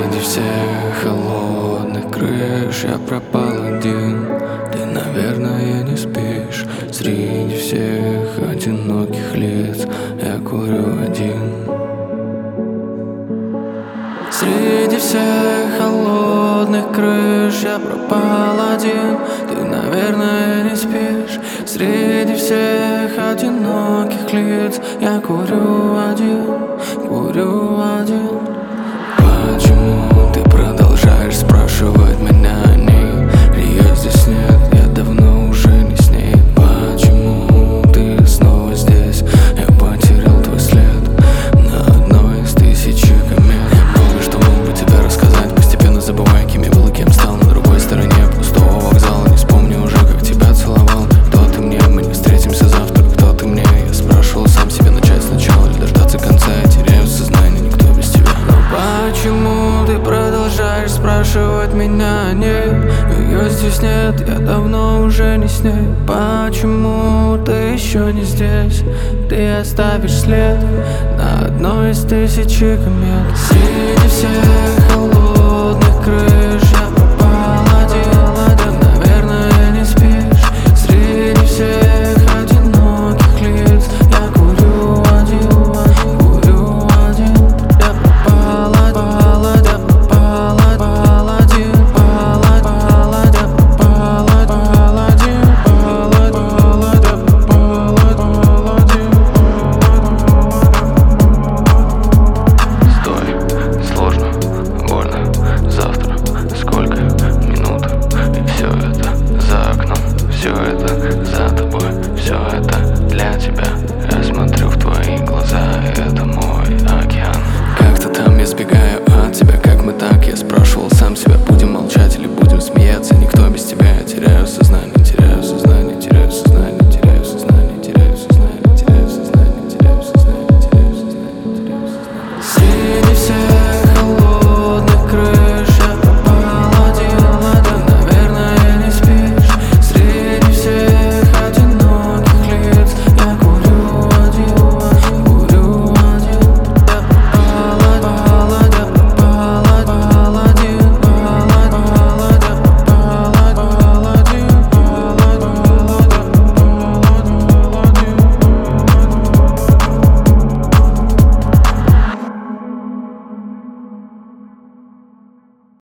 Среди всех холодных крыш я пропал один. Ты, наверное, не спишь. Среди всех одиноких лиц я курю один. Среди всех холодных крыш я пропал один. Ты, наверное, не спишь. Среди всех одиноких лиц я курю один, курю один. Почему ты продолжаешь спрашивать меня о ней? Ее здесь нет, я давно уже не с ней. Почему ты снова здесь? Я потерял твой след на одной из тысячи комет. Много что мог бы тебе рассказать, постепенно забывая, кем я был и кем стал. На другой стороне пустого вокзала не вспомню уже, как тебя целовал. Кто ты мне? Мы не встретимся завтра. Кто ты мне? Я спрашивал сам себя, начать сначала или дождаться конца. Я теряю сознание, никто без тебя. Но почему ты продолжаешь спрашивать меня о ней? Ее здесь нет, я давно уже не с ней. Почему ты еще не здесь? Ты оставишь след на одной из тысячи комет. Среди всех холодных крыш